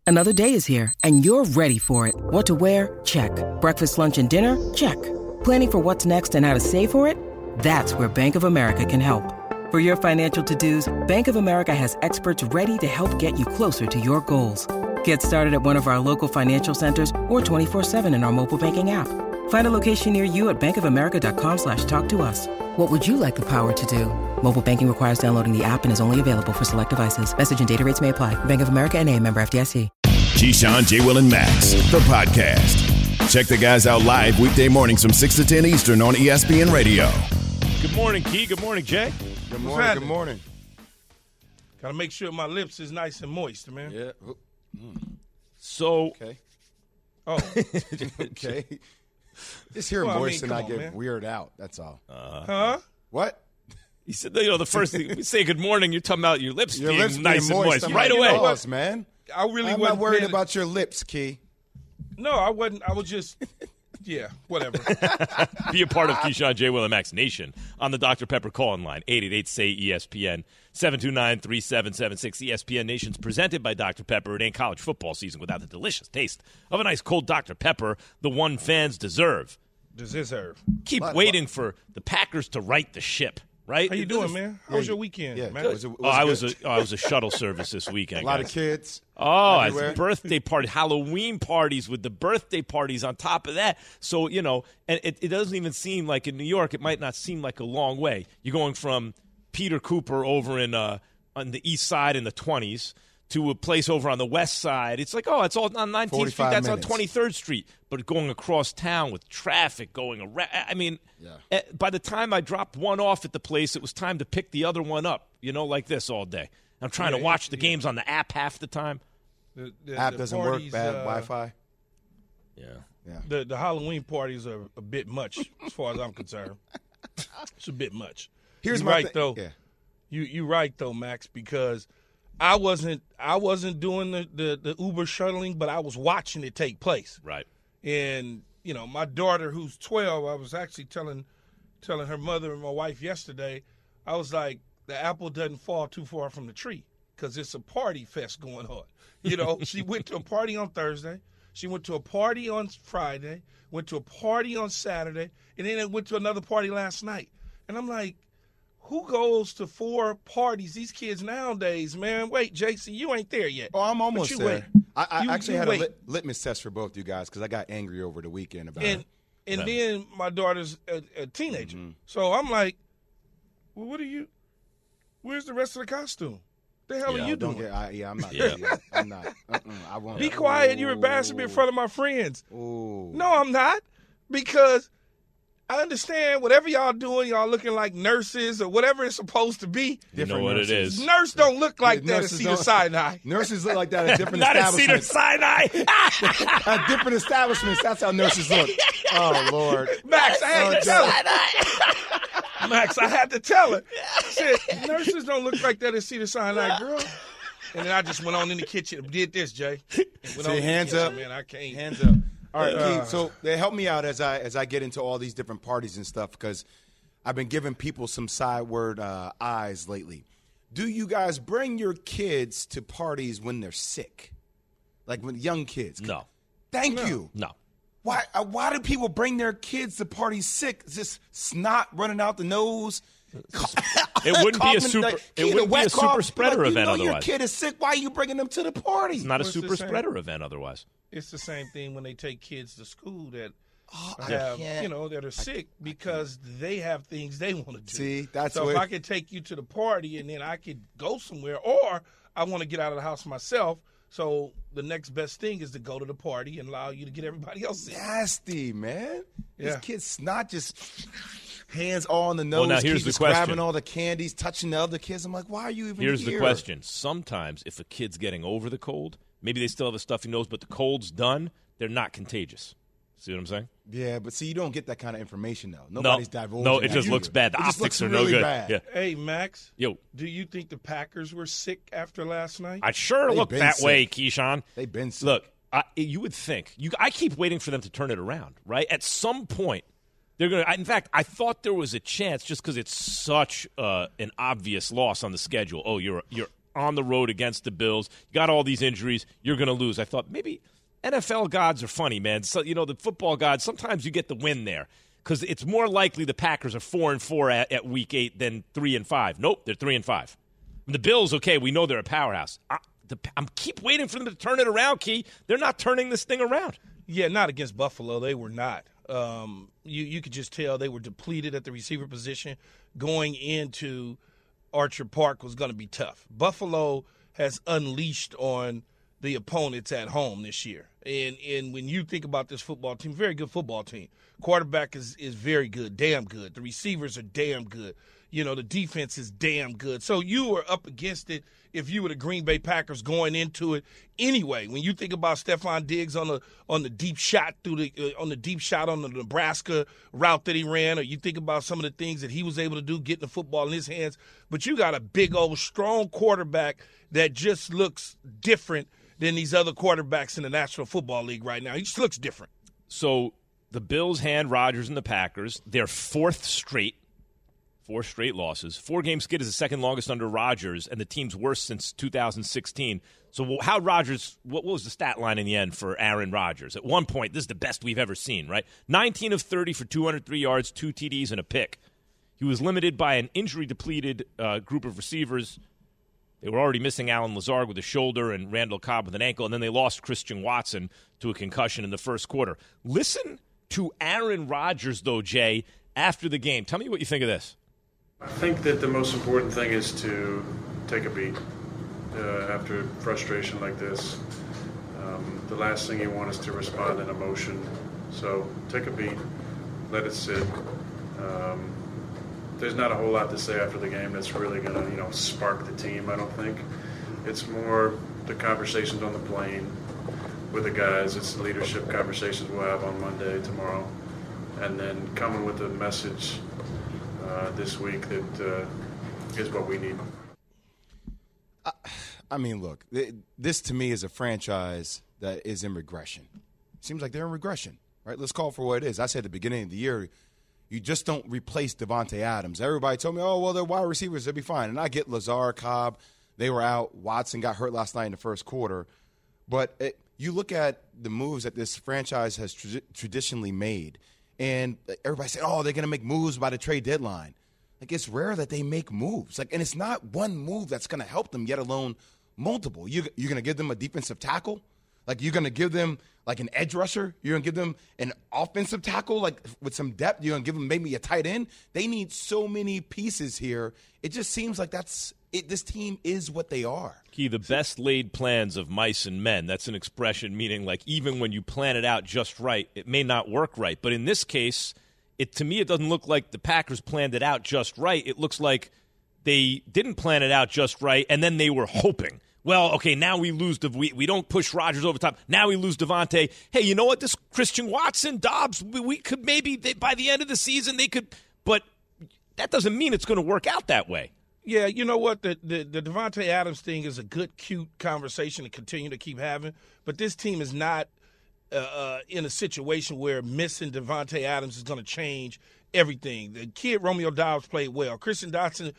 Another day is here, and you're ready for it. What to wear? Check. Breakfast, lunch, and dinner? Check. Planning for what's next and how to save for it? That's where Bank of America can help. For your financial to-dos, Bank of America has experts ready to help get you closer to your goals. Get started at one of our local financial centers or 24/7 in our mobile banking app. Find a location near you at bankofamerica.com/talktous. What would you like the power to do? Mobile banking requires downloading the app and is only available for select devices. Message and data rates may apply. Bank of America N.A., member FDIC. Keyshawn, J. Will, and Max, the podcast. Check the guys out live weekday mornings from 6 to 10 Eastern on ESPN Radio. Good morning, Key. Good morning, Jay. Good morning. Good morning. Gotta make sure my lips is nice and moist, man. Yeah. So, Okay. Oh, Okay. Just hear moist and I get man. weird out. That's all. huh? What? he said, the first thing we say good morning, you're talking about your lips Your being lips nice being and moist I'm right like, away. you know us, man. I really I'm wasn't not worried paying- about your lips, Key. No, I wasn't. I was just, yeah, whatever. Be a part of Keyshawn, J. Will, and Max Nation on the Dr. Pepper call-in line, 888-SAY-ESPN, 729-3776. ESPN Nation's presented by Dr. Pepper. It ain't college football season without the delicious taste of a nice cold Dr. Pepper, the one fans deserve. Deserve. Keep waiting for the Packers to right the ship, right? How you doing, man? How was your weekend, Yeah. man? I was a shuttle service this weekend. A lot guys. of kids. Oh, everywhere. it's birthday party, Halloween parties with the birthday parties on top of that. So, and it doesn't even seem like in New York, it might not seem like a long way. You're going from Peter Cooper over on the east side in the 20s to a place over on the west side. It's like, it's all on 19th Street. 45 That's minutes. on 23rd Street. But going across town with traffic going around. I mean, by the time I dropped one off at the place, it was time to pick the other one up, like this all day. I'm trying to watch the games on the app half the time. The App doesn't work. parties, Bad Wi-Fi. Yeah. The Halloween parties are a bit much, as far as I'm concerned. It's a bit much. Here's You're my right, thing. though. Yeah. You right though, Max, because I wasn't doing the Uber shuttling, but I was watching it take place. Right. And my daughter, who's 12, I was actually telling her mother and my wife yesterday. I was like, the apple doesn't fall too far from the tree because it's a party fest going on. She went to a party on Thursday. She went to a party on Friday. Went to a party on Saturday, and then went to another party last night. And I'm like, who goes to 4 parties? These kids nowadays, man. Wait, JC, you ain't there yet. Oh, I'm almost you there. wait. I You- actually you had wait. a litmus test for both you guys because I got angry over the weekend about it. And then my daughter's a teenager. So I'm like, well, where's the rest of the costume? The hell are you Don't doing? I'm not. Yeah. there yet. I'm not. I won't. Be quiet. You're embarrassing me in front of my friends. Ooh. No, I'm not. Because I understand whatever y'all doing, y'all looking like nurses or whatever it's supposed to be. You know what it is. Nurse don't look like that at Nurses Cedar don't- Sinai. Nurses look like that at different Not at Cedar establishments. Sinai. At different establishments, that's how nurses look. Oh, Lord. Max, I had to tell her. Max, I had to tell her. I said, nurses don't look like that at Cedar Sinai, girl. And then I just went on in the kitchen and did this, Jay. Went on in the hands kitchen, up. man. I can't. Hands up. All right, Keith, so they help me out as I get into all these different parties and stuff because I've been giving people some sideward eyes lately. Do you guys bring your kids to parties when they're sick? Like when young kids? No. Thank you. No. Why do people bring their kids to parties sick? Is this snot running out the nose? It wouldn't be a super spreader event Your otherwise. kid is sick. Why are you bringing them to the party? It's not a Well, it's the super same. spreader event otherwise. It's the same thing when they take kids to school that I have, can't. that are sick because they have things they want to do. See, that's so what- if I could take you to the party and then I could go somewhere, or I want to get out of the house myself. So the next best thing is to go to the party and allow you to get everybody else in. Nasty, man. This Yeah. kid's snot just hands all on the nose. Well, now here's keep the just question. grabbing all the candies, touching the other kids. I'm like, why are you even Here's here? the question. Sometimes if a kid's getting over the cold, maybe they still have a stuffy nose, but the cold's done, they're not contagious. See what I'm saying? Yeah, but see, you don't get that kind of information, though. Nobody's divulging No, it that just either. looks bad. The It just optics looks are no really good. bad. Yeah. Hey, Max. Yo. Do you think the Packers were sick after last night? I sure They've look been that sick. way, Keyshawn. They've been sick. Look, you would think. I keep waiting for them to turn it around, right? At some point, they're going to. In fact, I thought there was a chance just because it's such an obvious loss on the schedule. Oh, you're on the road against the Bills. You got all these injuries. You're going to lose. I thought maybe NFL gods are funny, man. So, the football gods, sometimes you get the win there because it's more likely the Packers are 4-4 at Week 8 than 3-5. Nope, they're 3-5. And the Bills, okay, we know they're a powerhouse. I'm keep waiting for them to turn it around, Key. They're not turning this thing around. Yeah, not against Buffalo. They were not. You could just tell they were depleted at the receiver position. Going into Orchard Park was going to be tough. Buffalo has unleashed on the opponents at home this year. And when you think about this football team, very good football team. Quarterback is very good, damn good. The receivers are damn good. The defense is damn good. So you were up against it if you were the Green Bay Packers going into it. Anyway, when you think about Stephon Diggs on the deep shot on the Nebraska route that he ran, or you think about some of the things that he was able to do getting the football in his hands, but you got a big old strong quarterback that just looks different than these other quarterbacks in the National Football League right now. He just looks different. So the Bills hand Rodgers and the Packers their fourth straight 4 straight losses. 4-game skid is the second longest under Rodgers, and the team's worst since 2016. So what was the stat line in the end for Aaron Rodgers? At one point, this is the best we've ever seen, right? 19 of 30 for 203 yards, 2 TDs, and a pick. He was limited by an injury-depleted group of receivers. They were already missing Alan Lazard with a shoulder and Randall Cobb with an ankle, and then they lost Christian Watson to a concussion in the first quarter. Listen to Aaron Rodgers, though, Jay, after the game. Tell me what you think of this. I think that the most important thing is to take a beat after frustration like this. The last thing you want is to respond in emotion. So take a beat, let it sit. There's not a whole lot to say after the game that's really going to, spark the team, I don't think. It's more the conversations on the plane with the guys. It's the leadership conversations we'll have on Monday, tomorrow. And then coming with a message this week that is what we need. I mean, look, this to me is a franchise that is in regression. Seems like they're in regression, right? Let's call it for what it is. I said at the beginning of the year, you just don't replace Davante Adams. Everybody told me, oh, well, they're wide receivers, they'll be fine. And I get Lazard, Cobb, they were out. Watson got hurt last night in the first quarter. But you look at the moves that this franchise has traditionally made, and everybody said, oh, they're going to make moves by the trade deadline. Like, it's rare that they make moves. And it's not one move that's going to help them, yet alone multiple. You're going to give them a defensive tackle? Like, you're going to give them, like, an edge rusher? You're going to give them an offensive tackle, like, with some depth? You're going to give them maybe a tight end? They need so many pieces here. It just seems like this team is what they are. Key, the best laid plans of mice and men. That's an expression meaning, like, even when you plan it out just right, it may not work right. But in this case, to me, it doesn't look like the Packers planned it out just right. It looks like they didn't plan it out just right, and then they were hoping. Well, okay, now we lose. We don't push Rodgers over top. Now we lose Davante. Hey, you know what? This Christian Watson, Dobbs, we could maybe by the end of the season they could. But that doesn't mean it's going to work out that way. Yeah, you know what? The Davante Adams thing is a good, cute conversation to continue to keep having. But this team is not in a situation where missing Davante Adams is going to change everything. The kid Romeo Doubs played well. Christian Watson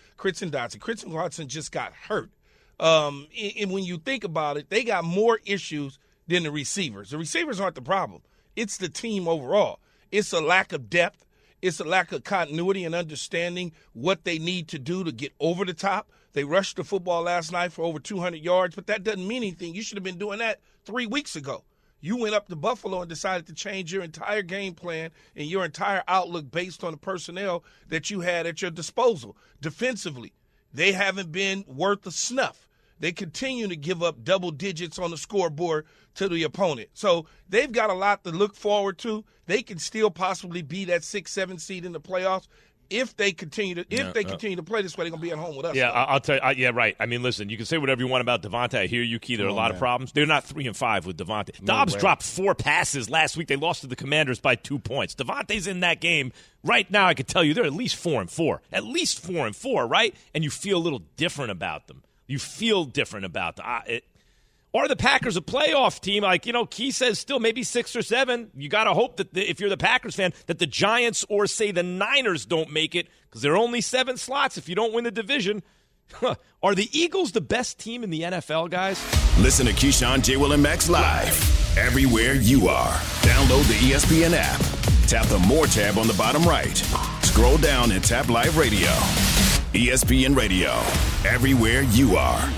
just got hurt. And when you think about it, they got more issues than the receivers. The receivers aren't the problem. It's the team overall. It's a lack of depth. It's a lack of continuity and understanding what they need to do to get over the top. They rushed the football last night for over 200 yards, but that doesn't mean anything. You should have been doing that 3 weeks ago. You went up to Buffalo and decided to change your entire game plan and your entire outlook based on the personnel that you had at your disposal. Defensively, they haven't been worth a snuff. They continue to give up double digits on the scoreboard to the opponent. So they've got a lot to look forward to. They can still possibly be that 6-7 seed in the playoffs. If they continue to play this way, they're going to be at home with us. Yeah, I'll tell you. Yeah, right. I mean, listen, you can say whatever you want about Davante. I hear you, Key. There are a lot of problems. They're not 3-5 with Davante. Dobbs dropped 4 passes last week. They lost to the Commanders by 2 points. Davante's in that game. Right now, I could tell you they're at least 4-4. At least 4-4, right? And you feel a little different about them. You feel different about them. Are the Packers a playoff team? Like, Key says still maybe 6 or 7. You got to hope that if you're the Packers fan, that the Giants or, say, the Niners don't make it because there are only 7 slots if you don't win the division. Are the Eagles the best team in the NFL, guys? Listen to Keyshawn, J. Will, and Max live everywhere you are. Download the ESPN app. Tap the More tab on the bottom right. Scroll down and tap Live Radio. ESPN Radio, everywhere you are.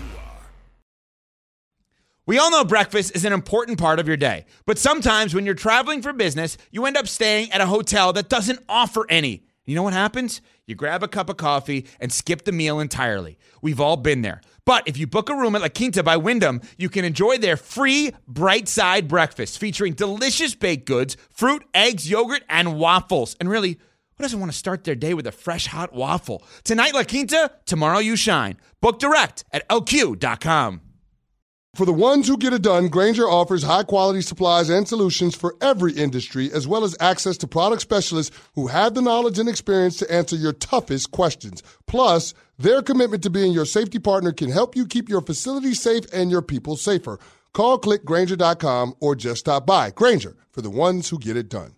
We all know breakfast is an important part of your day, but sometimes when you're traveling for business, you end up staying at a hotel that doesn't offer any. You know what happens? You grab a cup of coffee and skip the meal entirely. We've all been there. But if you book a room at La Quinta by Wyndham, you can enjoy their free Bright Side breakfast featuring delicious baked goods, fruit, eggs, yogurt, and waffles. And really, who doesn't want to start their day with a fresh, hot waffle? Tonight, La Quinta, tomorrow you shine. Book direct at LQ.com. For the ones who get it done, Grainger offers high-quality supplies and solutions for every industry, as well as access to product specialists who have the knowledge and experience to answer your toughest questions. Plus, their commitment to being your safety partner can help you keep your facility safe and your people safer. Call, click Grainger.com, or just stop by. Grainger, for the ones who get it done.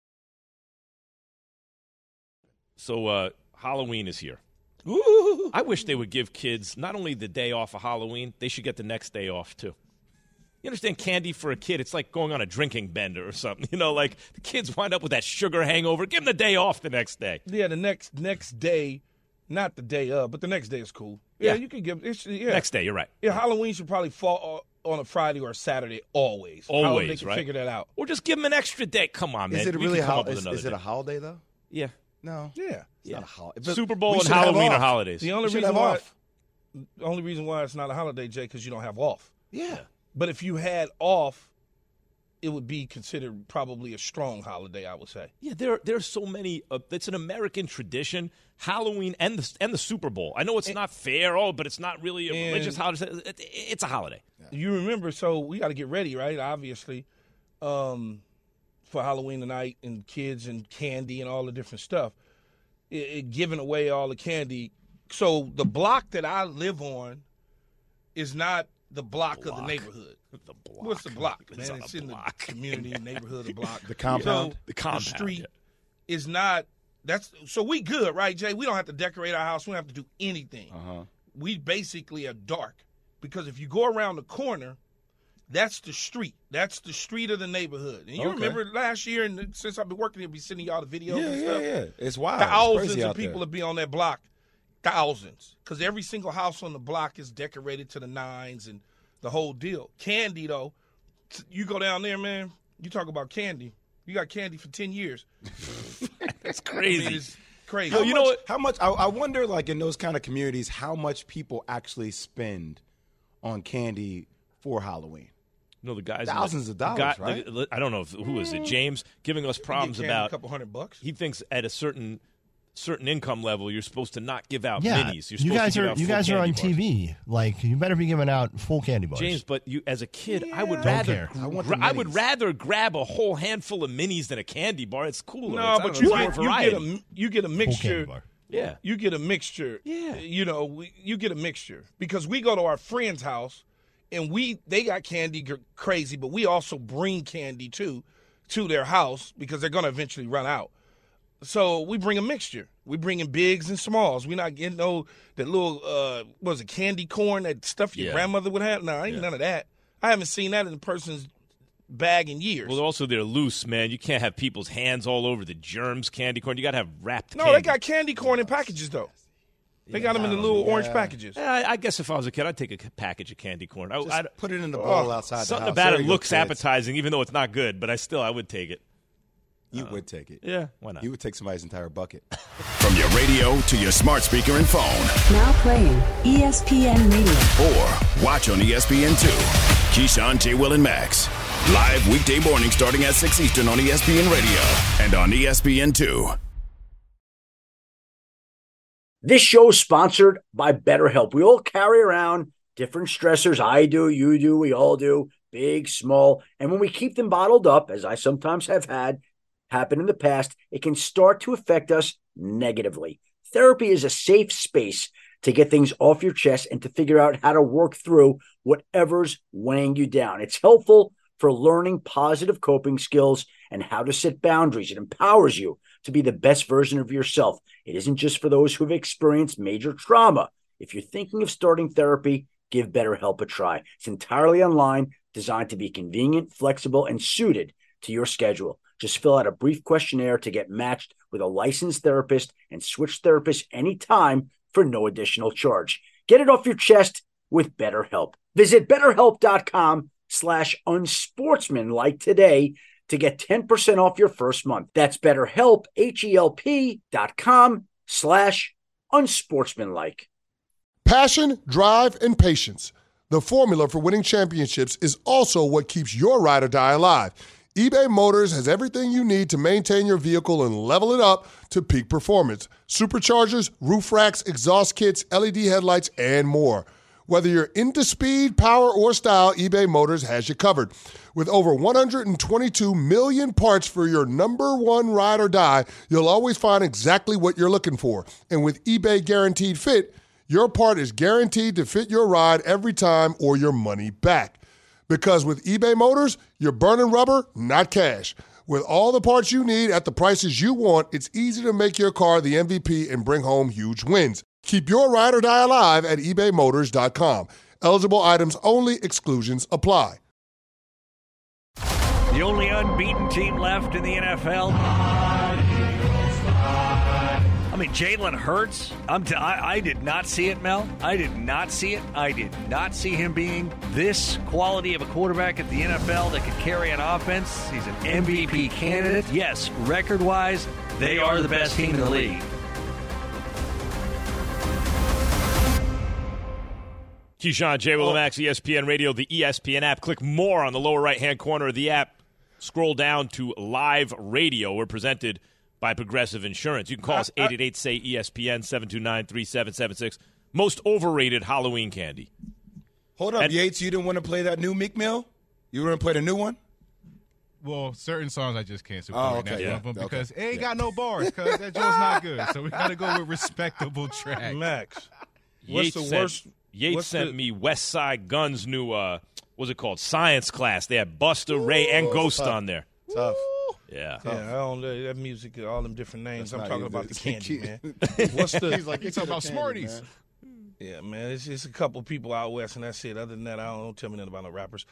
So Halloween is here. Ooh. I wish they would give kids not only the day off of Halloween, they should get the next day off too. You understand, candy for a kid, it's like going on a drinking bender or something. You know, like the kids wind up with that sugar hangover. Give them the day off the next day. Yeah, the next day, not the day of, but the next day is cool. Yeah, you can give it. Yeah. Next day, you're right. Yeah, Halloween should probably fall on a Friday or a Saturday always. Always, they can right? figure that out. Or just give them an extra day. Come on, man. Is it We really can come up with is another it a day. holiday though? Yeah. No. Yeah. It's not a holiday. Super Bowl and Halloween are holidays. The only reason why it's not a holiday, Jay, because you don't have off. Yeah. But if you had off, it would be considered probably a strong holiday, I would say. Yeah, there's so many. It's an American tradition. Halloween and the Super Bowl. I know it's not fair, but it's not really a religious holiday. It's a holiday. Yeah. You remember? So we got to get ready, right? Obviously, for Halloween tonight, and kids and candy and all the different stuff. Giving away all the candy. So the block that I live on is not the block of the neighborhood. The block. What's the block, man? It's It's in the community, neighborhood, the block. The compound. So The compound, the street yeah. is not. So we good, right, Jay? We don't have to decorate our house. We don't have to do anything. We basically are dark because if you go around the corner, that's the street. That's the street of the neighborhood. And you remember last year, and since I've been working here, be sending y'all the videos and stuff. Yeah. It's wild. Thousands of people would be on that block. Thousands. Because every single house on the block is decorated to the nines and the whole deal. Candy, though, you go down there, man, you talk about candy. You got candy for 10 years. That's crazy. I mean, it's crazy. You know what? How much? I wonder, like in those kind of communities, how much people actually spend on candy for Halloween. No, the guys thousands of dollars, right? I don't know who is it. James giving us problems You get candy about a couple $100. He thinks at a certain income level, you're supposed to not give out Yeah, minis. you guys are on TV. TV. Like, you better be giving out full candy bars. James, but you as a kid, I would Don't rather care. I would rather grab a whole handful of minis than a candy bar. It's cooler. No, It's, but I don't know, it's more variety. you get a Full candy mixture. bar. Yeah. You get a mixture. Yeah. You know, you get a mixture because we go to our friend's house and they got candy crazy, but we also bring candy to their house because they're going to eventually run out. So we bring a mixture. We bring in bigs and smalls. We're not getting that little what was it, candy corn, that stuff your grandmother would have. No, ain't none of that. I haven't seen that in a person's bag in years. Well, also they're loose, man. You can't have people's hands all over the germs candy corn. You got to have wrapped. No, candy. they got candy corn in packages though. They got them in the little orange packages. I guess if I was a kid, I'd take a package of candy corn. I'd Put it in the bowl outside the house. Something about There it you go, looks kids. appetizing, even though it's not good. But I would take it. You would take it. Yeah, why not? You would take somebody's entire bucket. From your radio to your smart speaker and phone, Now playing ESPN Radio. or watch on ESPN2. Keyshawn, J. Will, and Max. Live weekday morning starting at 6 Eastern on ESPN Radio and on ESPN2. This show is sponsored by BetterHelp. We all carry around different stressors. I do, you do, we all do, big, small. And when we keep them bottled up, as I sometimes have had happen in the past, it can start to affect us negatively. Therapy is a safe space to get things off your chest and to figure out how to work through whatever's weighing you down. It's helpful for learning positive coping skills and how to set boundaries. It empowers you to be the best version of yourself. It isn't just for those who have experienced major trauma. If you're thinking of starting therapy, give BetterHelp a try. It's entirely online, designed to be convenient, flexible, and suited to your schedule. Just fill out a brief questionnaire to get matched with a licensed therapist and switch therapists anytime for no additional charge. Get it off your chest with BetterHelp. Visit BetterHelp.com/unsportsmanlike today to get 10% off your first month. That's BetterHelp, HELP.com/unsportsmanlike. Passion, drive, and patience. The formula for winning championships is also what keeps your ride or die alive. eBay Motors has everything you need to maintain your vehicle and level it up to peak performance. Superchargers, roof racks, exhaust kits, LED headlights, and more. Whether you're into speed, power, or style, eBay Motors has you covered. With over 122 million parts for your number one ride or die, you'll always find exactly what you're looking for. And with eBay Guaranteed Fit, your part is guaranteed to fit your ride every time or your money back. Because with eBay Motors, you're burning rubber, not cash. With all the parts you need at the prices you want, it's easy to make your car the MVP and bring home huge wins. Keep your ride or die alive at ebaymotors.com. Eligible items only. Exclusions apply. The only unbeaten team left in the NFL. I mean, Jalen Hurts, I did not see it, Mel. I did not see it. I did not see him being this quality of a quarterback at the NFL that could carry an offense. He's an MVP candidate. Yes, record-wise, they are the best team in the league. Keyshawn, J. Will, Max, ESPN Radio, the ESPN app. Click more on the lower right-hand corner of the app. Scroll down to Live Radio. We're presented by Progressive Insurance. You can call us 888-SAY-ESPN, 729-3776. Most overrated Halloween candy. Hold up, Yates. You didn't want to play that new Meek Mill? You want to play the new one? Well, certain songs I just can't support because it ain't got no bars because that joint's not good. So we got to go with respectable tracks. Max, Yates sent me West Side Gun's new, what's it called, science class. They had Busta, Ray, and Ghost on there. Tough. Yeah. I don't know that music, all them different names. I'm talking about the candy, man. He's talking about Smarties. Man. Yeah, man. It's a couple people out west, and that's it. Other than that, don't tell me nothing about no rappers.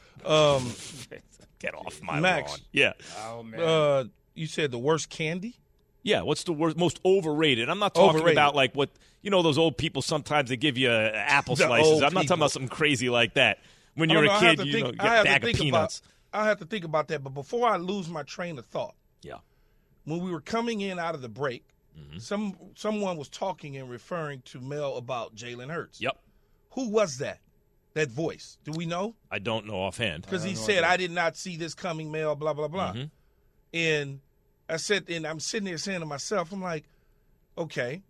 Get off my Max, lawn. Yeah. Oh, man. You said the worst candy? Yeah, what's the most overrated? I'm not talking about like what, those old people sometimes they give you apple slices. I'm not talking about something crazy like that. When you're a kid, you get a bag of peanuts. I'll have to think about that. But before I lose my train of thought, when we were coming in out of the break, someone was talking and referring to Mel about Jalen Hurts. Yep. Who was that? That voice? Do we know? I don't know offhand. Because he said, I did not see this coming, Mel, blah, blah, blah. Mm-hmm. And I said, and I'm sitting there saying to myself, I'm like, okay,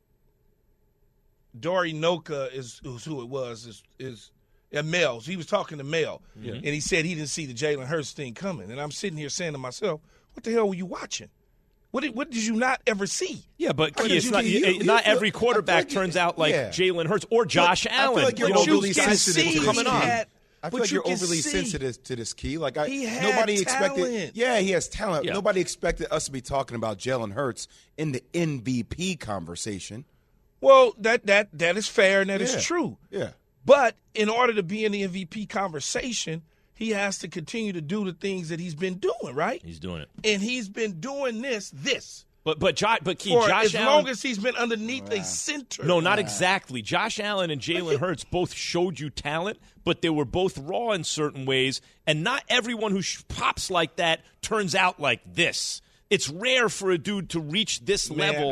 Dory Noka is who it was, is Mel. He was talking to Mel, and he said he didn't see the Jalen Hurts thing coming. And I'm sitting here saying to myself, what the hell were you watching? What did you not ever see? Yeah, but it's not every quarterback turns out like Jalen Hurts or Josh Allen. I feel like you're overly sensitive to coming on. I feel like you're overly sensitive to this, Key. Like nobody expected. Yeah, he has talent. Yeah. Nobody expected us to be talking about Jalen Hurts in the MVP conversation. Well, that is fair and that is true. Yeah. But in order to be in the MVP conversation, he has to continue to do the things that he's been doing, right? He's doing it. And he's been doing this. But Key, for Josh as Allen, long as he's been underneath a center. No, not exactly. Josh Allen and Jalen Hurts both showed you talent, but they were both raw in certain ways, and not everyone who pops like that turns out like this. It's rare for a dude to reach this level.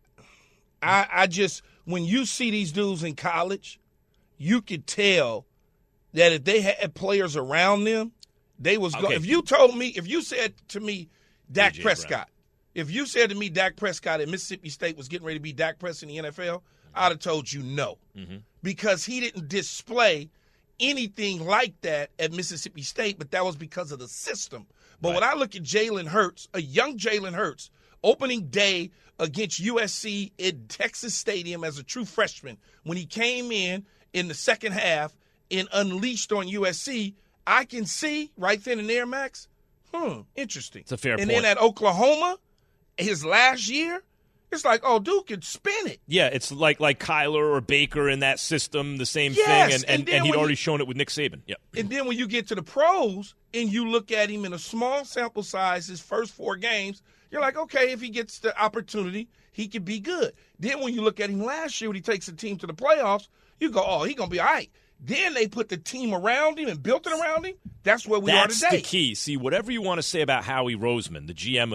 I just, when you see these dudes in college, you could tell that if they had players around them, they was going. If you said to me, Dak Prescott, if you said to me Dak Prescott at Mississippi State was getting ready to be Dak Prescott in the NFL, I'd have told you no. Because he didn't display anything like that at Mississippi State, but that was because of the system. But when I look at Jalen Hurts, a young Jalen Hurts, opening day against USC in Texas Stadium as a true freshman, when he came in the second half and unleashed on USC, I can see right then and there, Max, interesting. It's a fair point. And then at Oklahoma, his last year, It's like, oh, dude can spin it. Yeah, it's like Kyler or Baker in that system, the same Yes, thing, and he'd already shown it with Nick Saban. Yeah. And then when you get to the pros and you look at him in a small sample size, his first 4 games, you're like, okay, if he gets the opportunity, he could be good. Then when you look at him last year when he takes the team to the playoffs, you go, oh, he's going to be all right. Then they put the team around him and built it around him. That's where we are today. That's the key. See, whatever you want to say about Howie Roseman, the GM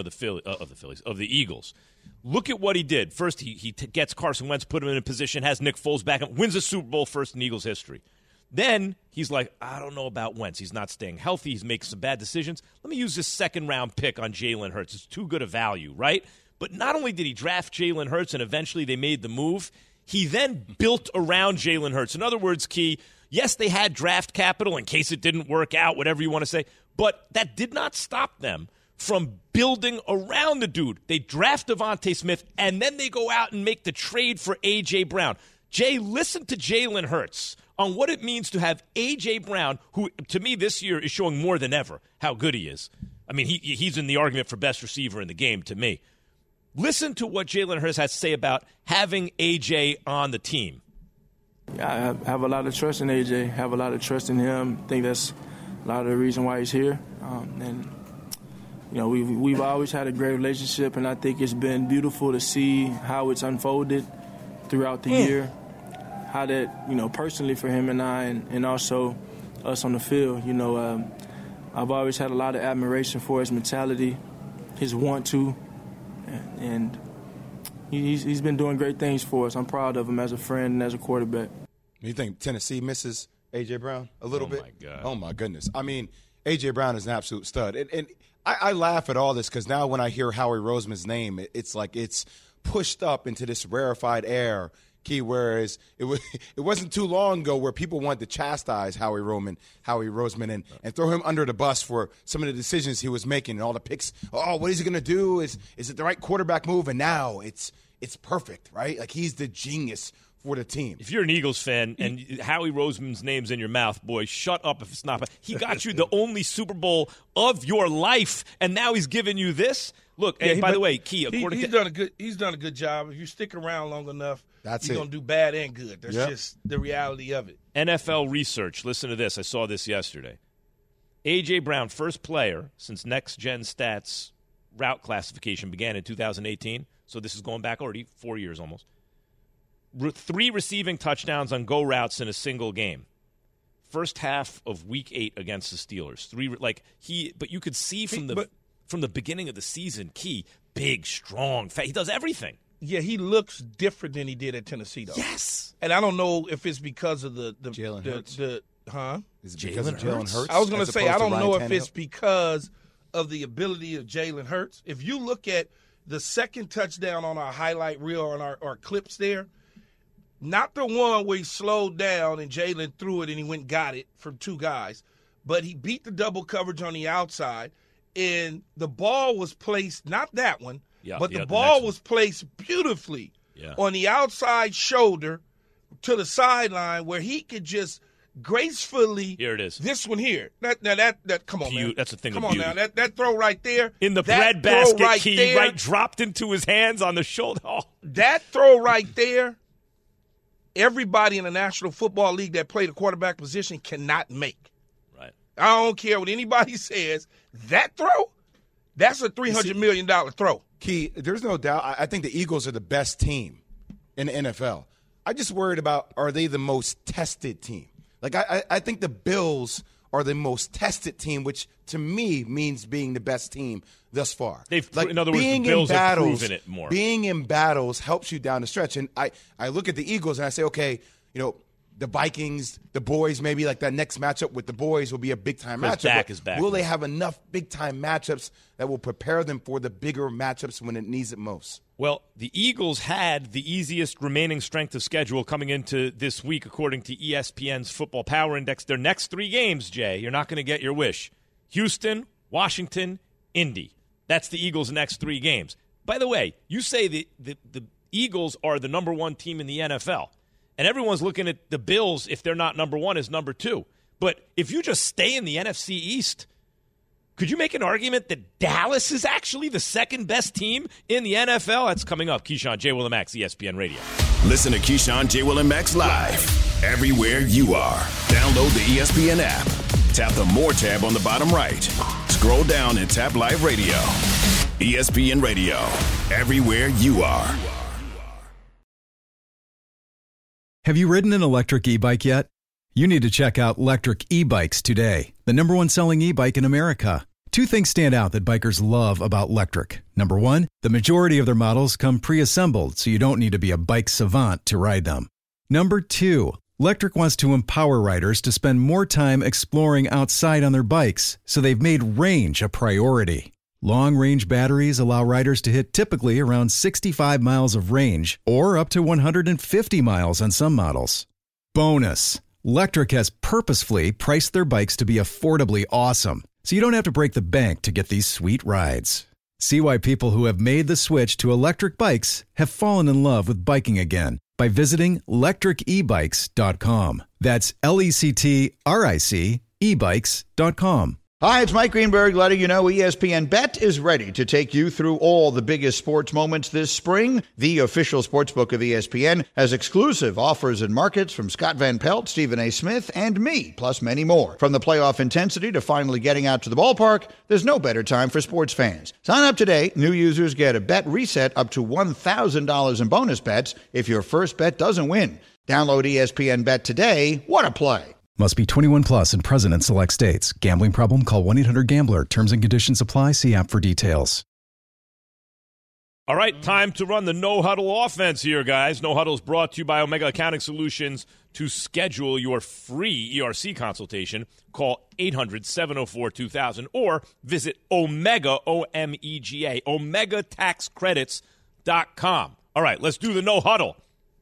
of the Eagles, look at what he did. First, he gets Carson Wentz, put him in a position, has Nick Foles back, and wins a Super Bowl first in Eagles history. Then he's like, I don't know about Wentz. He's not staying healthy. He's making some bad decisions. Let me use this second-round pick on Jalen Hurts. It's too good a value, right? But not only did he draft Jalen Hurts and eventually they made the move, he then built around Jalen Hurts. In other words, Key, yes, they had draft capital in case it didn't work out, whatever you want to say, but that did not stop them from building around the dude. They draft Devontae Smith, and then they go out and make the trade for A.J. Brown. Jay, listen to Jalen Hurts on what it means to have A.J. Brown, who, to me, this year is showing more than ever how good he is. I mean, he's in the argument for best receiver in the game to me. Listen to what Jalen Hurts has to say about having A.J. on the team. Yeah, I have a lot of trust in A.J., have a lot of trust in him. I think that's a lot of the reason why he's here. And, you know, we've always had a great relationship, and I think it's been beautiful to see how it's unfolded throughout the year, how that, you know, personally for him and I and also us on the field. You know, I've always had a lot of admiration for his mentality, his want to, and he's been doing great things for us. I'm proud of him as a friend and as a quarterback. You think Tennessee misses A.J. Brown a little bit? Oh, my God. Oh, my goodness. I mean, A.J. Brown is an absolute stud. And I laugh at all this because now when I hear Howie Roseman's name, it's like it's pushed up into this rarefied air, Key, whereas it wasn't too long ago where people wanted to chastise Howie Roseman and throw him under the bus for some of the decisions he was making and all the picks. Oh, what is he going to do? Is it the right quarterback move? And now it's perfect, right? Like he's the genius for the team. If you're an Eagles fan and Howie Roseman's name's in your mouth, boy, shut up if it's not. He got you the only Super Bowl of your life, and now he's giving you this. Look, and by the way, Key, he's done a good job. If you stick around long enough, you're going to do bad and good. That's just the reality of it. NFL research. Listen to this. I saw this yesterday. A.J. Brown, first player since Next Gen Stats route classification began in 2018. So this is going back already 4 years almost. 3 receiving touchdowns on go routes in a single game. First half of Week 8 against the Steelers. But you could see from the beginning of the season, Key, big, strong, fat. He does everything. Yeah, he looks different than he did at Tennessee, though. Yes. And I don't know if it's because of the Jalen Hurts. Is it because of Jalen Hurts? I was going to say, I don't know if it's because of the ability of Jalen Hurts. If you look at the second touchdown on our highlight reel, on our clips there, not the one where he slowed down and Jalen threw it and he went and got it from 2 guys, but he beat the double coverage on the outside, and the ball was placed, not that one, but the ball was placed beautifully on the outside shoulder to the sideline where he could just gracefully. Here it is. This one here. That come on, man. That's a thing come of beauty. Come on now. That throw right there. In the bread basket, Key, right dropped into his hands on the shoulder. Oh. That throw right there, everybody in the National Football League that played the quarterback position cannot make. Right. I don't care what anybody says. That throw, that's a $300 million throw. Key, there's no doubt. I think the Eagles are the best team in the NFL. I just worried about, are they the most tested team? Like, I think the Bills are the most tested team, which to me means being the best team thus far. In other words, the Bills have proven it more. Being in battles helps you down the stretch. And I look at the Eagles and I say, okay, you know, the Vikings, the boys, maybe like that next matchup with the boys will be a big-time matchup. Dak is back. Will they have enough big-time matchups that will prepare them for the bigger matchups when it needs it most? Well, the Eagles had the easiest remaining strength of schedule coming into this week, according to ESPN's Football Power Index. Their next 3 games, Jay, you're not going to get your wish. Houston, Washington, Indy. That's the Eagles' next 3 games. By the way, you say the Eagles are the number 1 team in the NFL. And everyone's looking at the Bills, if they're not number 1, as number 2. But if you just stay in the NFC East, Could you make an argument that Dallas is actually the second best team in the NFL? That's coming up. Keyshawn, J. Will and Max, ESPN Radio. Listen to Keyshawn, J. Will and Max live everywhere you are. Download the ESPN app. Tap the More tab on the bottom right. Scroll down and tap Live Radio. ESPN Radio, everywhere you are. Have you ridden an electric e-bike yet? You need to check out Lectric E-Bikes today, the #1 selling e-bike in America. Two things stand out that bikers love about Lectric. Number one, the majority of their models come pre-assembled, so you don't need to be a bike savant to ride them. Number two, Lectric wants to empower riders to spend more time exploring outside on their bikes, so they've made range a priority. Long-range batteries allow riders to hit typically around 65 miles of range, or up to 150 miles on some models. Bonus, Lectric has purposefully priced their bikes to be affordably awesome, so you don't have to break the bank to get these sweet rides. See why people who have made the switch to electric bikes have fallen in love with biking again by visiting lectricebikes.com. That's LECTRIC ebikes.com. Hi, it's Mike Greenberg letting you know ESPN Bet is ready to take you through all the biggest sports moments this spring. The official sportsbook of ESPN has exclusive offers and markets from Scott Van Pelt, Stephen A. Smith, and me, plus many more. From the playoff intensity to finally getting out to the ballpark, there's no better time for sports fans. Sign up today. New users get a bet reset up to $1,000 in bonus bets if your first bet doesn't win. Download ESPN Bet today. What a play. Must be 21 plus and present in select states. Gambling problem? Call 1-800-GAMBLER. Terms and conditions apply. See app for details. All right, time to run the No Huddle offense here, guys. No Huddle is brought to you by Omega Accounting Solutions. To schedule your free ERC consultation, call 800-704-2000 or visit Omega, O-M-E-G-A, OmegaTaxCredits.com. All right, let's do the No Huddle.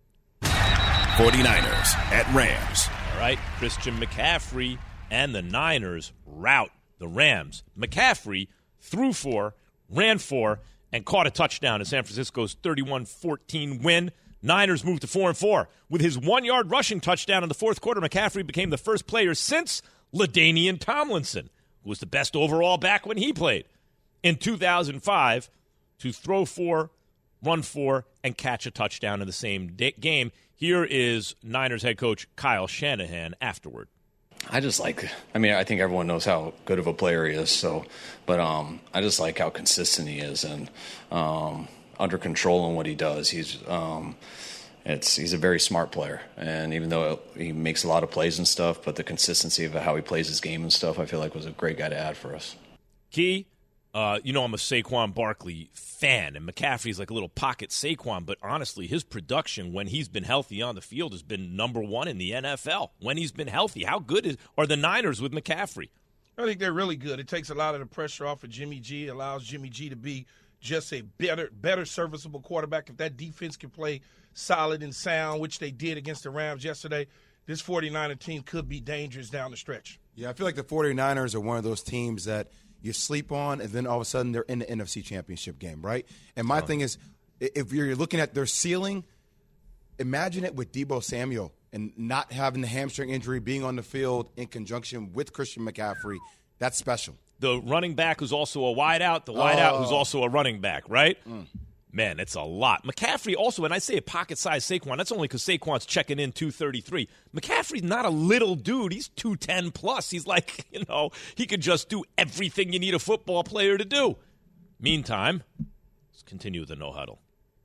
49ers at Rams. All right, Christian McCaffrey and the Niners rout the Rams. McCaffrey threw 4, ran 4, and caught a touchdown in San Francisco's 31-14 win. Niners moved to 4-4. With his 1-yard rushing touchdown in the fourth quarter, McCaffrey became the first player since LaDainian Tomlinson, who was the best overall back when he played, in 2005 to throw 4, run 4, and catch a touchdown in the same game. Here is Niners head coach Kyle Shanahan afterward. I think everyone knows how good of a player he is. But I just like how consistent he is and under control in what he does. He's a very smart player, and even though he makes a lot of plays and stuff, but the consistency of how he plays his game and stuff, I feel like was a great guy to add for us. Key. I'm a Saquon Barkley fan, and McCaffrey's like a little pocket Saquon, but honestly, his production when he's been healthy on the field has been number 1 in the NFL. When he's been healthy, how good are the Niners with McCaffrey? I think they're really good. It takes a lot of the pressure off of Jimmy G. It allows Jimmy G to be just a better serviceable quarterback. If that defense can play solid and sound, which they did against the Rams yesterday, this 49er team could be dangerous down the stretch. Yeah, I feel like the 49ers are one of those teams that you sleep on, and then all of a sudden they're in the NFC Championship game, right? And my thing is, if you're looking at their ceiling, imagine it with Deebo Samuel and not having the hamstring injury, being on the field in conjunction with Christian McCaffrey. That's special. The running back who's also a wideout, the wideout who's also a running back, right? Man, it's a lot. McCaffrey also, and I say a pocket-sized Saquon, that's only because Saquon's checking in 233. McCaffrey's not a little dude. He's 210 plus. He's like, he could just do everything you need a football player to do. Meantime, let's continue with the No Huddle.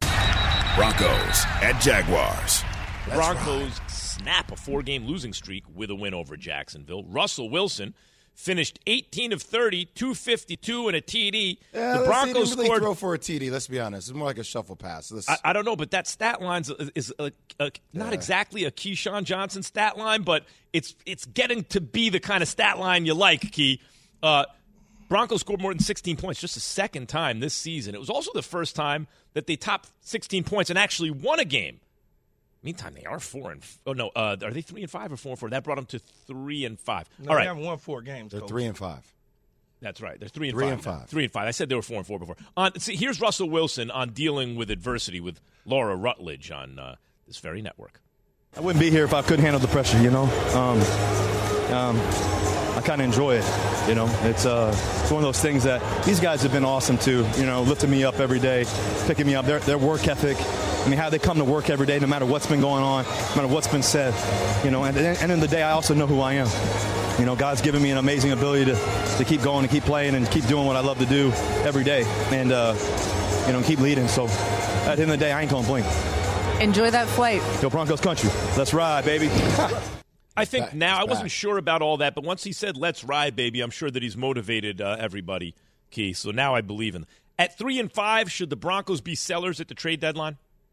Broncos at Jaguars. The Broncos snap a 4-game losing streak with a win over Jacksonville. Russell Wilson finished 18 of 30, 252, and a TD. Yeah, the Broncos didn't really scored. Throw for a TD. Let's be honest, it's more like a shuffle pass. I don't know, but that stat line is not exactly a Keyshawn Johnson stat line, but it's getting to be the kind of stat line you like, Key. Broncos scored more than 16 points just the second time this season. It was also the first time that they topped 16 points and actually won a game. Meantime, they are 4 and are they 3 and 5 or 4 and 4? That brought them to 3 and 5. No, all right, they haven't won 4 games. They're Coach. 3 and 5. That's right. They're 3 and 3 5. and 5. 3 and 5. I said they were 4 and 4 before. See, here's Russell Wilson on dealing with adversity with Laura Rutledge on this very network. I wouldn't be here if I couldn't handle the pressure. I kind of enjoy it. It's one of those things that these guys have been awesome too. Lifting me up every day, picking me up. Their work ethic. I mean, how they come to work every day, no matter what's been going on, no matter what's been said. And at the end of the day, I also know who I am. God's given me an amazing ability to keep going and keep playing and keep doing what I love to do every day, and keep leading. So at the end of the day, I ain't gonna blink. Enjoy that flight. Go Broncos country. Let's ride, baby. I think now, I wasn't sure about all that, but once he said, let's ride, baby, I'm sure that he's motivated everybody, Key. So now I believe him. At 3-5, should the Broncos be sellers at the trade deadline?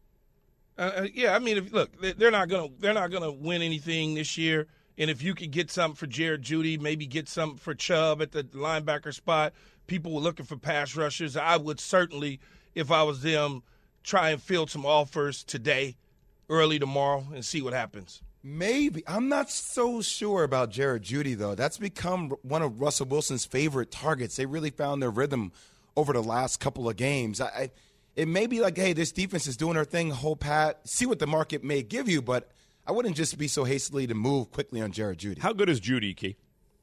Yeah, I mean, they're not gonna win anything this year. And if you could get something for Jared Jeudy, maybe get something for Chubb at the linebacker spot, people were looking for pass rushers. I would certainly, if I was them, try and field some offers today, early tomorrow, and see what happens. Maybe. I'm not so sure about Jared Jeudy, though. That's become one of Russell Wilson's favorite targets. They really found their rhythm over the last couple of games. It may be like, hey, this defense is doing their thing, whole pat, see what the market may give you, but I wouldn't just be so hastily to move quickly on Jared Jeudy. How good is Jeudy, Key?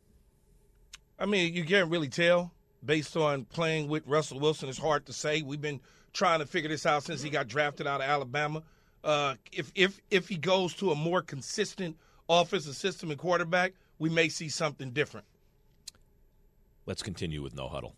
I mean, you can't really tell based on playing with Russell Wilson. It's hard to say. We've been trying to figure this out since he got drafted out of Alabama. If he goes to a more consistent offensive system and quarterback, we may see something different. Let's continue with No Huddle.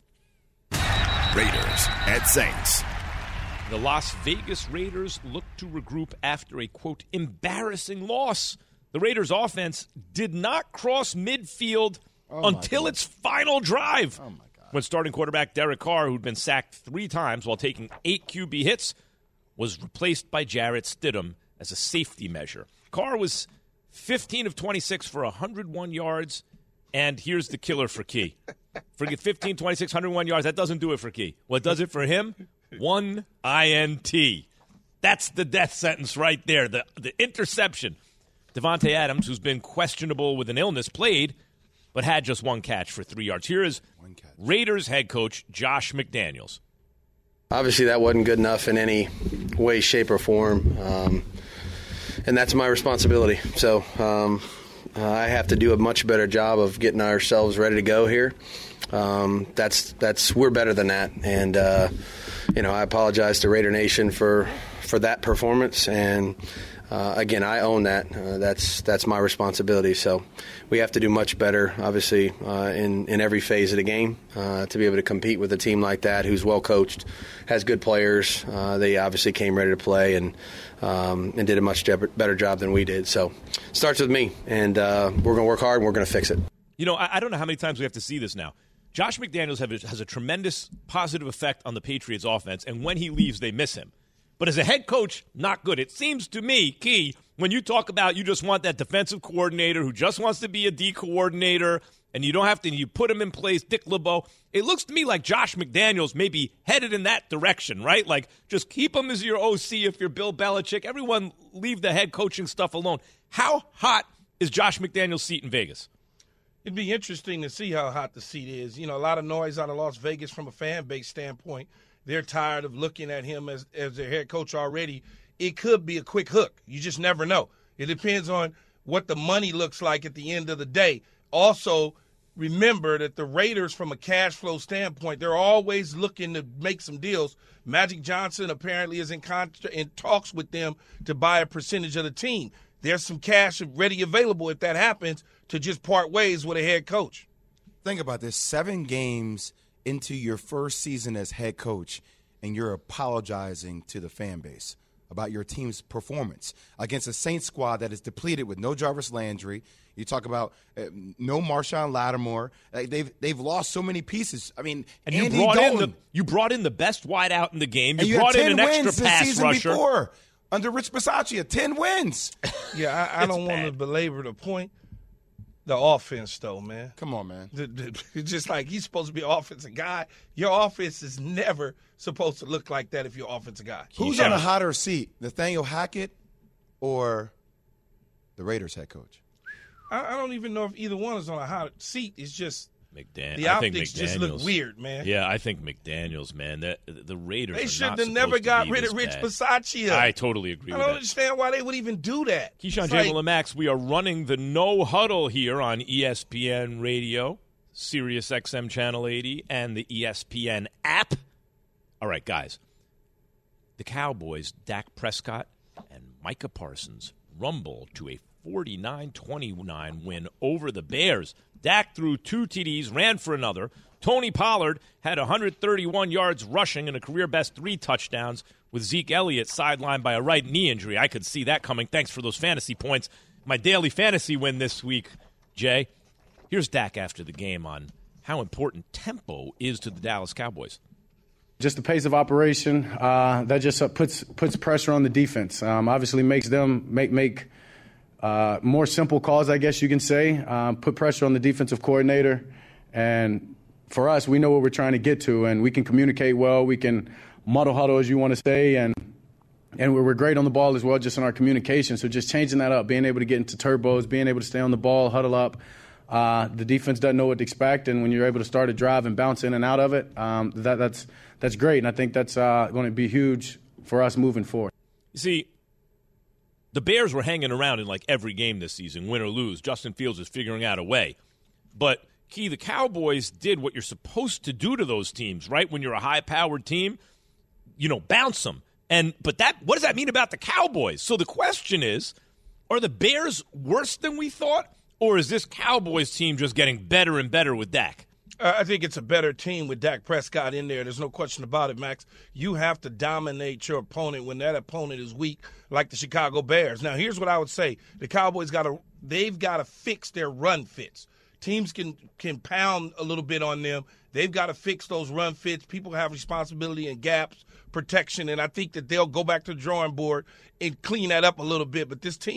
Raiders at Saints. The Las Vegas Raiders look to regroup after a, quote, embarrassing loss. The Raiders' offense did not cross midfield until its final drive. Oh, my God. When starting quarterback Derek Carr, who'd been sacked 3 times while taking 8 QB hits, was replaced by Jarrett Stidham as a safety measure. Carr was 15 of 26 for 101 yards, and here's the killer for Key. Forget 15, 26, 101 yards. That doesn't do it for Key. What does it for him? 1 INT. That's the death sentence right there. The interception. Devontae Adams, who's been questionable with an illness, played, but had just 1 catch for 3 yards. Here is Raiders head coach Josh McDaniels. Obviously, that wasn't good enough in any way, shape, or form, and that's my responsibility. So I have to do a much better job of getting ourselves ready to go here. We're better than that, and I apologize to Raider Nation for that performance, and again, I own that. That's my responsibility. So we have to do much better, obviously, in every phase of the game to be able to compete with a team like that who's well coached, has good players. They obviously came ready to play and did a much better job than we did. So it starts with me, and we're going to work hard and we're going to fix it. I don't know how many times we have to see this now. Josh McDaniels has a tremendous positive effect on the Patriots offense, and when he leaves, they miss him. But as a head coach, not good. It seems to me, Key, when you talk about you just want that defensive coordinator who just wants to be a D coordinator, and you don't have to, you put him in place, Dick LeBeau. It looks to me like Josh McDaniels may be headed in that direction, right? Like, just keep him as your OC if you're Bill Belichick. Everyone leave the head coaching stuff alone. How hot is Josh McDaniels' seat in Vegas? It'd be interesting to see how hot the seat is. A lot of noise out of Las Vegas from a fan base standpoint. They're tired of looking at him as their head coach already. It could be a quick hook. You just never know. It depends on what the money looks like at the end of the day. Also, remember that the Raiders, from a cash flow standpoint, they're always looking to make some deals. Magic Johnson apparently is in talks with them to buy a percentage of the team. There's some cash ready available if that happens to just part ways with a head coach. Think about this. 7 games into your first season as head coach, and you're apologizing to the fan base about your team's performance against a Saints squad that is depleted with no Jarvis Landry. You talk about no Marshawn Lattimore. They've lost so many pieces. I mean, and Andy you brought in the best wideout in the game. You and brought in an wins extra pass rusher. Before, under Rich Bisaccia, 10 wins. Yeah, I don't want to belabor the point. The offense, though, man. Come on, man. It's just like he's supposed to be an offensive guy. Your offense is never supposed to look like that if you're an offensive guy. Who's on a hotter seat, Nathaniel Hackett or the Raiders head coach? I don't even know if either one is on a hot seat. It's just The optics just look weird, man. Yeah, I think McDaniels, man. The Raiders. They should have never got rid of Rich Bisaccia. I totally agree. I don't understand why they would even do that. Keyshawn, J. Will, and Max, we are running the No Huddle here on ESPN Radio, Sirius XM Channel 80, and the ESPN app. All right, guys. The Cowboys, Dak Prescott and Micah Parsons rumble to a 49-29 win over the Bears. Dak threw 2 TDs, ran for another. Tony Pollard had 131 yards rushing and a career-best 3 touchdowns, with Zeke Elliott sidelined by a right knee injury. I could see that coming. Thanks for those fantasy points. My daily fantasy win this week, Jay. Here's Dak after the game on how important tempo is to the Dallas Cowboys. Just the pace of operation, that just puts pressure on the defense. Obviously makes them make more simple calls, I guess you can say, put pressure on the defensive coordinator. And for us, we know what we're trying to get to, and we can communicate well. We can huddle, as you want to say, and we're great on the ball as well, just in our communication. So just changing that up, being able to get into turbos, being able to stay on the ball, huddle up. The defense doesn't know what to expect, and when you're able to start a drive and bounce in and out of it, that's great. And I think that's going to be huge for us moving forward. You see, the Bears were hanging around in like every game this season, win or lose. Justin Fields is figuring out a way. But, Key, the Cowboys did what you're supposed to do to those teams, right? When you're a high-powered team, bounce them. But what does that mean about the Cowboys? So the question is, are the Bears worse than we thought, or is this Cowboys team just getting better and better with Dak? I think it's a better team with Dak Prescott in there. There's no question about it, Max. You have to dominate your opponent when that opponent is weak, like the Chicago Bears. Now, here's what I would say. The Cowboys they've got to fix their run fits. Teams can pound a little bit on them. They've got to fix those run fits. People have responsibility in gaps, protection, and I think that they'll go back to the drawing board and clean that up a little bit. But this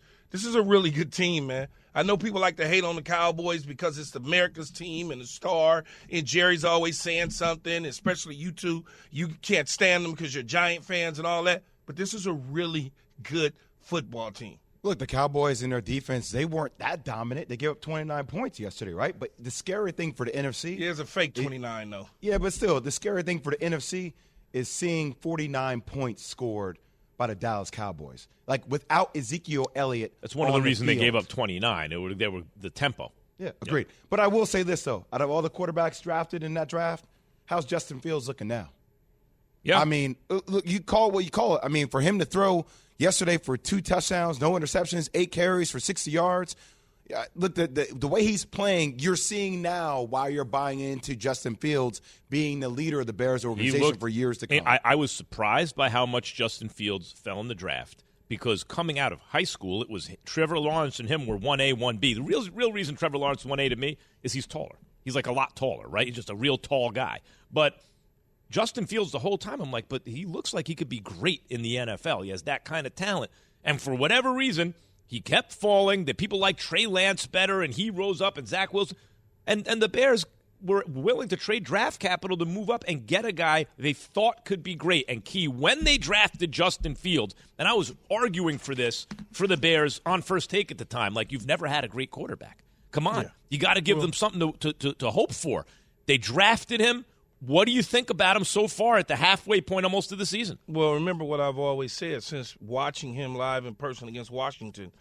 is a really good team, man. I know people like to hate on the Cowboys because it's America's team and the star, and Jerry's always saying something, especially you two. You can't stand them because you're Giant fans and all that. But this is a really good football team. Look, the Cowboys in their defense, they weren't that dominant. They gave up 29 points yesterday, right? But the scary thing for the NFC. Yeah, it's a fake 29, though. Yeah, but still, the scary thing for the NFC is seeing 49 points scored by the Dallas Cowboys. Like, without Ezekiel Elliott. That's one of the reasons they gave up 29. They were the tempo. Yeah, agreed. Yep. But I will say this, though. Out of all the quarterbacks drafted in that draft, how's Justin Fields looking now? Yeah. I mean, look, you call it what you call it. I mean, for him to throw yesterday for 2 touchdowns, no interceptions, 8 carries for 60 yards. Look, the way he's playing, you're seeing now why you're buying into Justin Fields being the leader of the Bears organization for years to come. I was surprised by how much Justin Fields fell in the draft because coming out of high school, it was Trevor Lawrence and him were 1A, 1B. The real reason Trevor Lawrence is 1A to me is he's taller. He's like a lot taller, right? He's just a real tall guy. But Justin Fields, the whole time, I'm like, but he looks like he could be great in the NFL. He has that kind of talent. And for whatever reason, he kept falling. The people like Trey Lance better, and he rose up, and Zach Wilson. And the Bears were willing to trade draft capital to move up and get a guy they thought could be great. And Key, when they drafted Justin Fields, and I was arguing for this for the Bears on First Take at the time, like, you've never had a great quarterback. Come on. Yeah. You got to give them something to hope for. They drafted him. What do you think about him so far at the halfway point almost of the season? Well, remember what I've always said since watching him live in person against Washington.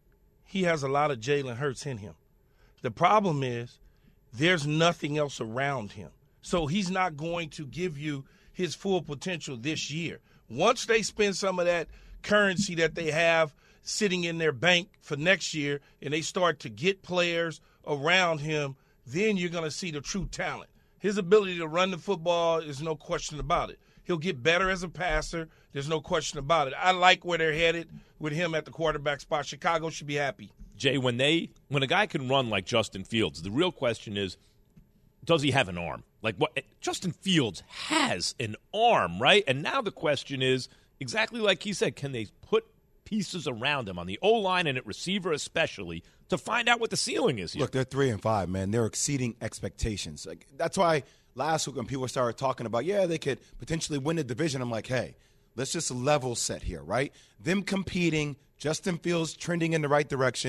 He has a lot of Jalen Hurts in him. The problem is there's nothing else around him. So he's not going to give you his full potential this year. Once they spend some of that currency that they have sitting in their bank for next year and they start to get players around him, then you're going to see the true talent. His ability to run the football is no question about it. He'll get better as a passer. There's no question about it. I like where they're headed with him at the quarterback spot. Chicago should be happy. Jay, when a guy can run like Justin Fields, the real question is, does he have an arm? Like, what Justin Fields has an arm, right? And now the question is, exactly like he said, can they put pieces around him on the O-line and at receiver especially to find out what the ceiling is here? Look, they're 3-5, man. They're exceeding expectations. Like, that's why last week when people started talking about, they could potentially win the division, I'm like, hey, let's just level set here, right? Them competing, Justin Fields trending in the right direction.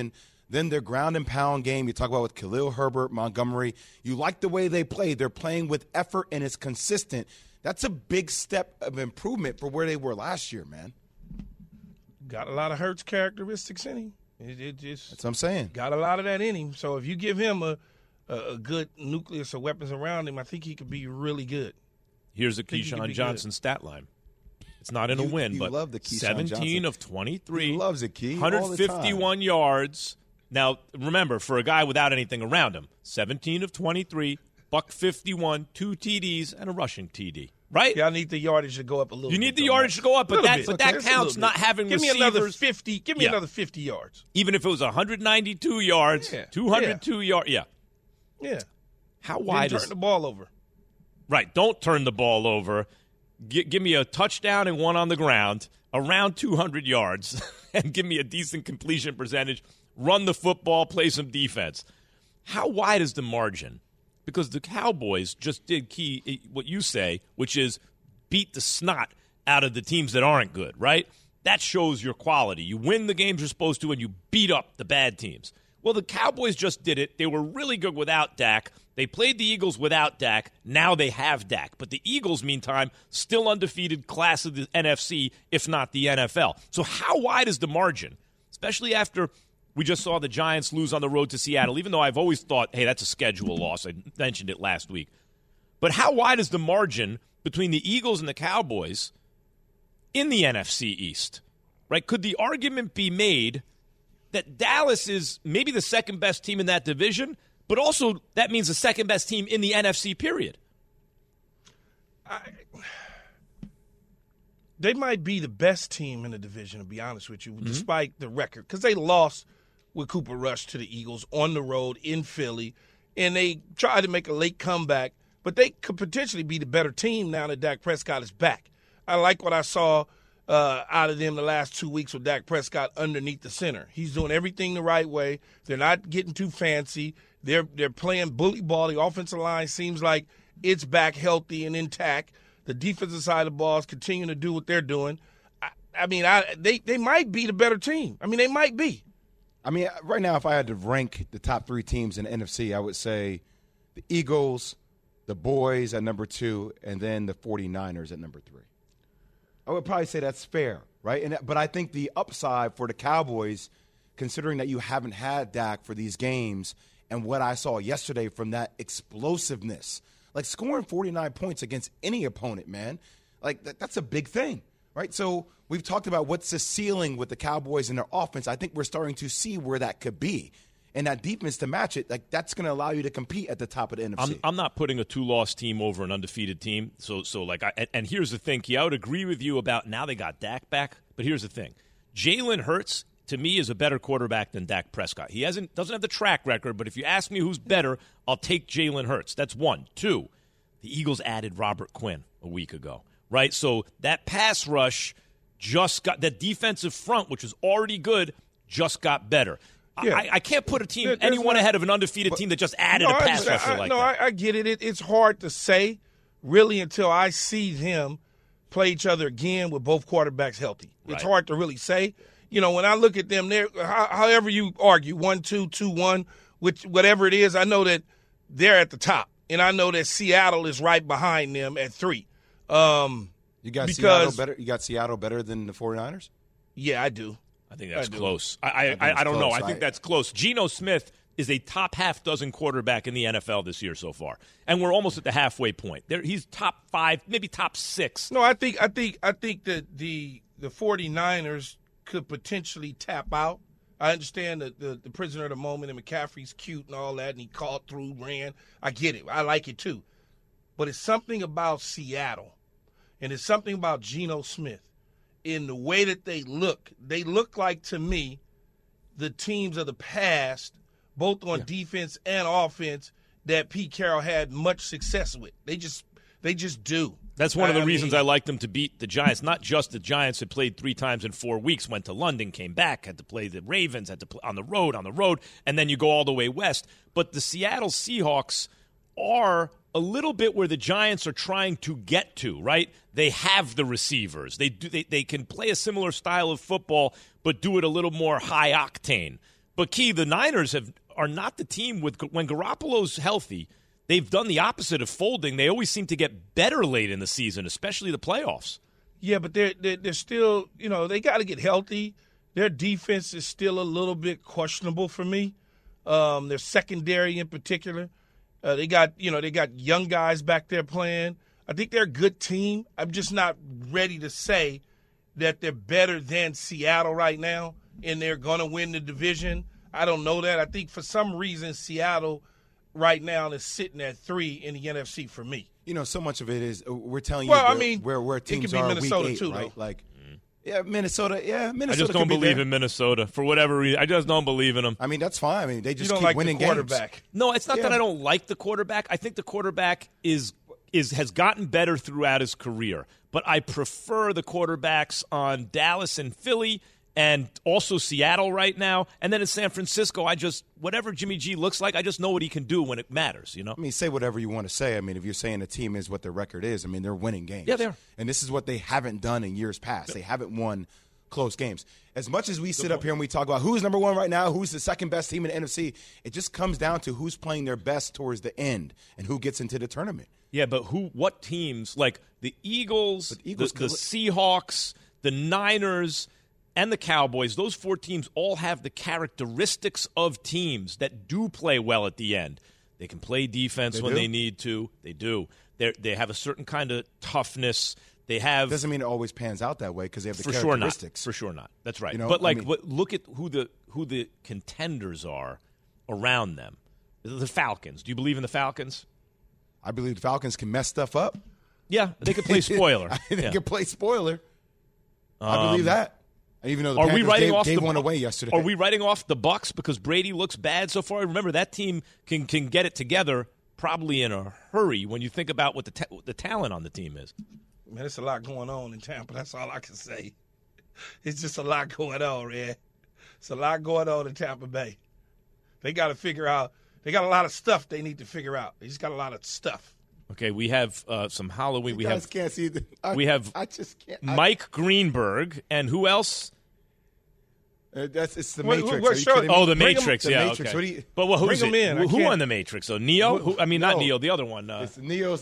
Then their ground and pound game, you talk about with Khalil Herbert, Montgomery. You like the way they play. They're playing with effort, and it's consistent. That's a big step of improvement for where they were last year, man. Got a lot of Hurts characteristics in him. It just That's what I'm saying. Got a lot of that in him. So if you give him a good nucleus of weapons around him, I think he could be really good. Here's a Keyshawn Johnson stat line. It's not in a win, but love the Keyshawn 17 Johnson. of 23. He loves it, Key. 151 yards. Now, remember, for a guy without anything around him, 17 of 23, $151, 2 TDs, and a rushing TD. Right? Yeah, I need the yardage to go up a little bit. You need the yardage to go up, but that counts not having Give receivers. me another 50. Give me another 50 yards. Even if it was 192 yards, 202 yards. Yeah. Yeah. How wide Didn't turn the ball over. Right. Don't turn the ball over. Give me a touchdown and one on the ground, around 200 yards, and give me a decent completion percentage. Run the football, play some defense. How wide is the margin? Because the Cowboys just did what you say, which is beat the snot out of the teams that aren't good, right? That shows your quality. You win the games you're supposed to, and you beat up the bad teams. Well, the Cowboys just did it. They were really good without Dak. They played the Eagles without Dak. Now they have Dak. But the Eagles, meantime, still undefeated, class of the NFC, if not the NFL. So how wide is the margin? Especially after we just saw the Giants lose on the road to Seattle, even though I've always thought, hey, that's a schedule loss. I mentioned it last week. But how wide is the margin between the Eagles and the Cowboys in the NFC East? Right? Could the argument be made that Dallas is maybe the second best team in that division, but also that means the second best team in the NFC, period? They might be the best team in the division, to be honest with you, despite the record, because they lost with Cooper Rush to the Eagles on the road in Philly, and they tried to make a late comeback, but they could potentially be the better team now that Dak Prescott is back. I like what I saw out of them the last 2 weeks with Dak Prescott underneath the center. He's doing everything the right way. They're not getting too fancy. They're playing bully ball. The offensive line seems like it's back healthy and intact. The defensive side of the ball is continuing to do what they're doing. They might be the better team. They might be. Right now, if I had to rank the top 3 teams in the NFC, I would say the Eagles, the Boys at number 2, and then the 49ers at number 3. I would probably say that's fair, right? But I think the upside for the Cowboys, considering that you haven't had Dak for these games, and what I saw yesterday from that explosiveness, like scoring 49 points against any opponent, man, like that's a big thing, right? So we've talked about what's the ceiling with the Cowboys and their offense. I think we're starting to see where that could be. And that defense to match it, like that's going to allow you to compete at the top of the NFC. I'm not putting a 2-loss team over an undefeated team. And here's the thing, Key, I would agree with you about now they got Dak back. But here's the thing. Jalen Hurts, to me, is a better quarterback than Dak Prescott. He doesn't have the track record, but if you ask me who's better, I'll take Jalen Hurts. That's 1. 2, the Eagles added Robert Quinn a week ago, right? So that pass rush just got – that defensive front, which was already good, just got better. Yeah. I can't put a team anyone ahead of an undefeated team that just added a pass rusher like that. I get it. It's hard to say, really, until I see them play each other again with both quarterbacks healthy. Right. It's hard to really say. When I look at them, however you argue, 1-2, 2-1, whatever it is, I know that they're at the top, and I know that Seattle is right behind them at 3. You got Seattle better. You got Seattle better than the 49ers? Yeah, I do. I think that's close. I don't know. I think that's close. Geno Smith is a top half dozen quarterback in the NFL this year so far, and we're almost at the halfway point. He's top 5, maybe top 6. No, I think that the 49ers could potentially tap out. I understand the prisoner of the moment, and McCaffrey's cute and all that, and he caught through, ran. I get it. I like it too. But it's something about Seattle, and it's something about Geno Smith. In the way that they look like, to me, the teams of the past, both on defense and offense, that Pete Carroll had much success with. They just do. That's one of the reasons I like them to beat the Giants. Not just the Giants had played 3 times in 4 weeks, went to London, came back, had to play the Ravens, had to play on the road, and then you go all the way west. But the Seattle Seahawks are a little bit where the Giants are trying to get to, right? They have the receivers. They can play a similar style of football, but do it a little more high octane. But, Key, the Niners are not the team when Garoppolo's healthy. They've done the opposite of folding. They always seem to get better late in the season, especially the playoffs. Yeah, but they're still, they got to get healthy. Their defense is still a little bit questionable for me. Their secondary in particular. They got young guys back there playing. I think they're a good team. I'm just not ready to say that they're better than Seattle right now and they're going to win the division. I don't know that. I think for some reason Seattle right now is sitting at 3 in the NFC for me. So much of it is we're telling you where teams are Minnesota week 8, too, right? though. Like, Minnesota. Yeah, Minnesota. I just don't believe in Minnesota for whatever reason. I just don't believe in them. I mean, that's fine. I mean, they just keep like winning the quarterback. games. No, it's not that I don't like the quarterback. I think the quarterback has gotten better throughout his career. But I prefer the quarterbacks on Dallas and Philly and also Seattle right now. And then in San Francisco, whatever Jimmy G looks like, I just know what he can do when it matters, I mean, say whatever you want to say. I mean, if you're saying a team is what their record is, I mean, they're winning games. Yeah, they are. And this is what they haven't done in years past. They haven't won close games. As much as we sit up here and we talk about who's number 1 right now, who's the second best team in the NFC, it just comes down to who's playing their best towards the end and who gets into the tournament. Yeah, but what teams, like the Eagles, the Seahawks, the Niners, and the Cowboys, those 4 teams all have the characteristics of teams that do play well at the end. They can play defense when they need to. They do. They have a certain kind of toughness. They have. Doesn't mean it always pans out that way because they have the for characteristics. For sure not. That's right. But look at who the contenders are around them. The Falcons. Do you believe in the Falcons? I believe the Falcons can mess stuff up. Yeah, they could play spoiler. They can play spoiler. I believe that. Even though the Panthers gave one away yesterday. Are we writing off the Bucs because Brady looks bad so far? Remember, that team can get it together probably in a hurry when you think about what the talent on the team is. Man, there's a lot going on in Tampa. That's all I can say. It's just a lot going on, man. It's a lot going on in Tampa Bay. They got to figure out. They got a lot of stuff they need to figure out. They just got a lot of stuff. Okay, we have some Halloween. You guys can't see I just can't. Mike Greenberg and who else? It's the Matrix. The Matrix. The yeah. Matrix. Okay. But who's it? In. Who on the Matrix? So Neo? Not Neo. The other one. It's Neo's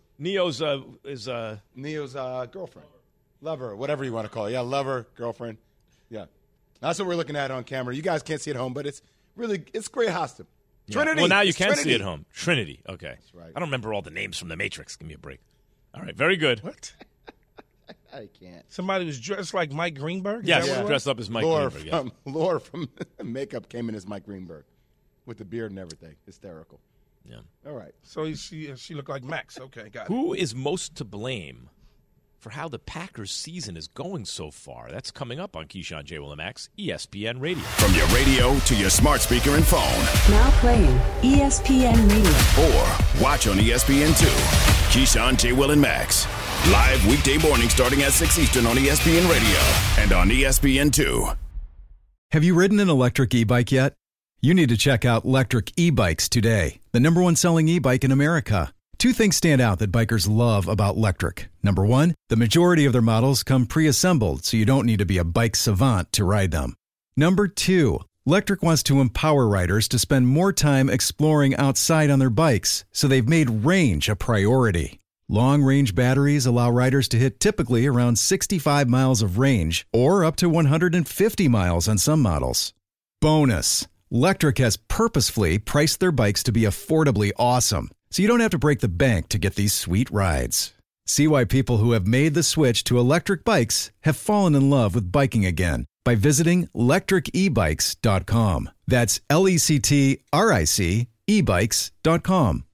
Neo's girlfriend, lover, whatever you want to call it. Yeah, lover, girlfriend. Yeah, that's what we're looking at on camera. You guys can't see it at home, but it's great hostum. Trinity. Well, now you can see it at home. Trinity. Okay. That's right. I don't remember all the names from the Matrix. Give me a break. All right. Very good. What? I can't. Somebody was dressed like Mike Greenberg? Yes, dressed up as Mike Greenberg. Yes. Laura from Makeup came in as Mike Greenberg with the beard and everything. Hysterical. Yeah. All right. So she looked like Max. Okay, got it. Who is most to blame for how the Packers season is going so far? That's coming up on Keyshawn, J. Will, and Max, ESPN Radio. From your radio to your smart speaker and phone. Now playing ESPN Radio. Or watch on ESPN2. Keyshawn, J. Will, and Max. Live weekday morning starting at 6 Eastern on ESPN Radio and on ESPN2. Have you ridden an electric e-bike yet? You need to check out Lectric E-Bikes today, the #1 selling e-bike in America. 2 things stand out that bikers love about Lectric. Number 1, the majority of their models come pre-assembled, so you don't need to be a bike savant to ride them. Number 2, Lectric wants to empower riders to spend more time exploring outside on their bikes, so they've made range a priority. Long-range batteries allow riders to hit typically around 65 miles of range, or up to 150 miles on some models. Bonus, Lectric has purposefully priced their bikes to be affordably awesome, so you don't have to break the bank to get these sweet rides. See why people who have made the switch to electric bikes have fallen in love with biking again by visiting lectricebikes.com. That's LECTRIC ebikes.com.